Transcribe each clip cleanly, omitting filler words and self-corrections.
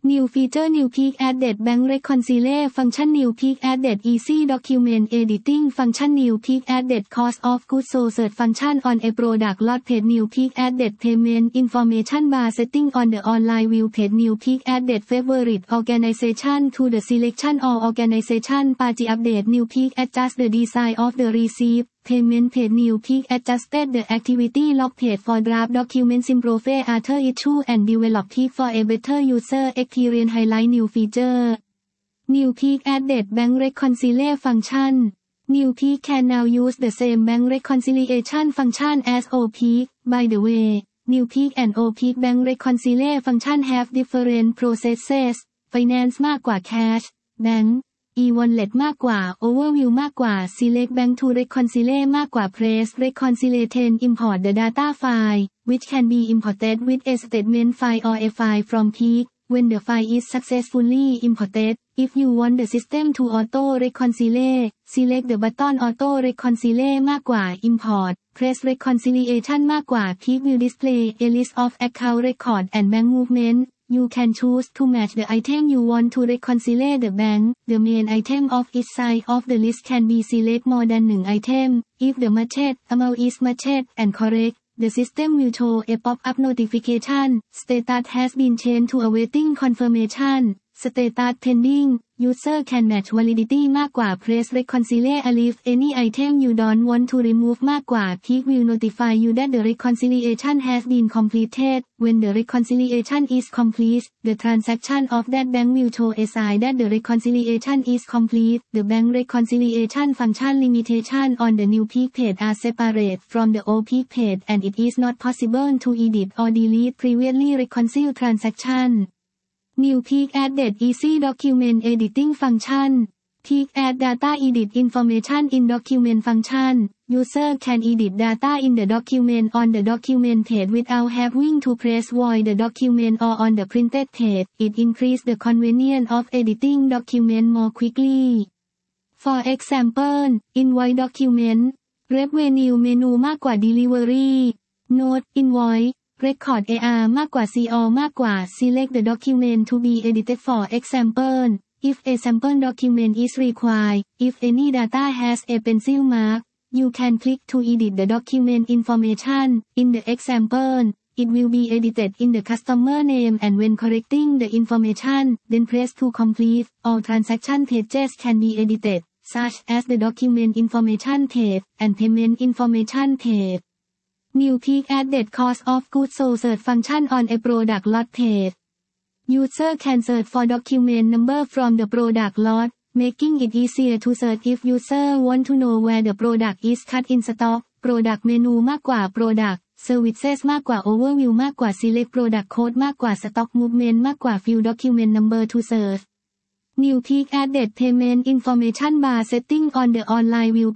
New feature New Peak added Bank Reconcile function New Peak added Easy document editing function New Peak added Cost of goods sold search function on a product lot page New Peak added Payment information bar setting on the online view page New Peak added Favorite organization to the selection or organization page update New Peak adjust the design of the receipt Payment page New Peak adjusted the activity log page for draft documents improve other issue and develop Peak for a better user experience highlight new feature. New Peak added Bank Reconcile function. New Peak can now use the same bank reconciliation function as OPeak. By the way, New Peak and OPeak Bank Reconcile function have different processes. Finance มากกว่า Cash, Bank e-wallet มากกว่า overview มากกว่า select bank to reconcile มากกว่า press reconciliation import the data file which can be imported with a statement file or a file from Peak when the file is successfully imported. If you want the system to auto reconcile, select the button auto reconcile มากกว่า import press reconciliation มากกว่า Peak will display a list of account record and bank movement.You can choose to match the item you want to reconcile the bank. The main item of each side of the list can be select more than 1 item. If the matched amount is matched and correct, the system will show a pop-up notification. Status has been changed to awaiting confirmation. Status pending. User can match validity มากกว่า press reconcile if any item you don't want to remove มากกว่า Peak will notify you that the reconciliation has been completed. When the reconciliation is complete, the transaction of that bank will show a sign that the reconciliation is complete. The bank reconciliation function limitation on the new Peak page are separate from the old Peak page and it is not possible to edit or delete previously reconciled transaction.New Peak added Easy document editing function. Peak add data edit information in document function. User can edit data in the document on the document page without having to press void the document or on the printed page. It increases the convenience of editing document more quickly. For example, invoice document, revenue menu มากกว่า delivery, note invoice.Record AR มากกว่า CO มากกว่า Select the document to be edited for example. If a sample document is required, if any data has a pencil mark, you can click to edit the document information. In the example, it will be edited in the customer name and when correcting the information, then press to complete. All transaction pages can be edited, such as the document information page and payment information page.New Peak added Cost of goods sold search function on a product lot page. User can search for document number from the product lot, making it easier to search if user want to know where the product is cut in stock. Product menu มากกว่า Product Services มากกว่า Overview มากกว่า Select Product Code มากกว่า Stock Movement มากกว่า Fill Document Number to search. New Peak added Payment information bar setting on the online view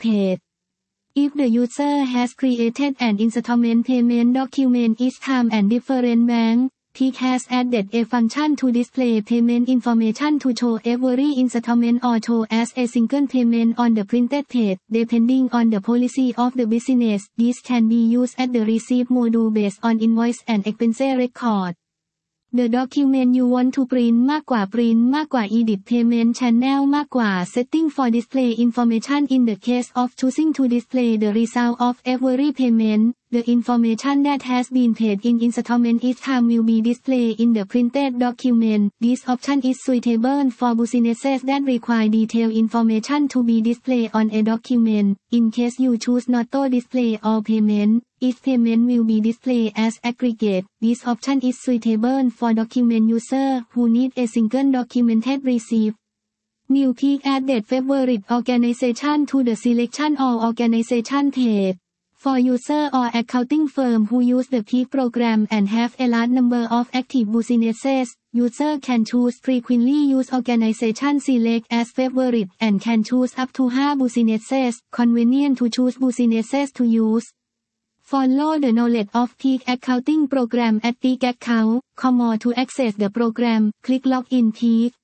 page.If the user has created an installment payment document each time and different bank, Peak has added a function to display payment information to show every installment or show as a single payment on the printed page, depending on the policy of the business. This can be used at the receipt module based on invoice and expense record.The document you want to print มากกว่า print มากกว่า edit payment channel มากกว่า setting for display information in the case of choosing to display the result of every payment. The information that has been paid in installment each time will be displayed in the printed document. This option is suitable for businesses that require detailed information to be displayed on a document. In case you choose not to display all payment,Each payment will be displayed as aggregate. This option is suitable for document user who need a single documented receipt. New Peak added Favorite organization to the selection or organization page. For user or accounting firm who use the Peak program and have a large number of active businesses, user can choose frequently used organization select as favorite and can choose up to 5 businesses. Convenient to choose businesses to use.Follow the knowledge of Peak accounting program at peakaccount.com or to access the program, click Login Peak.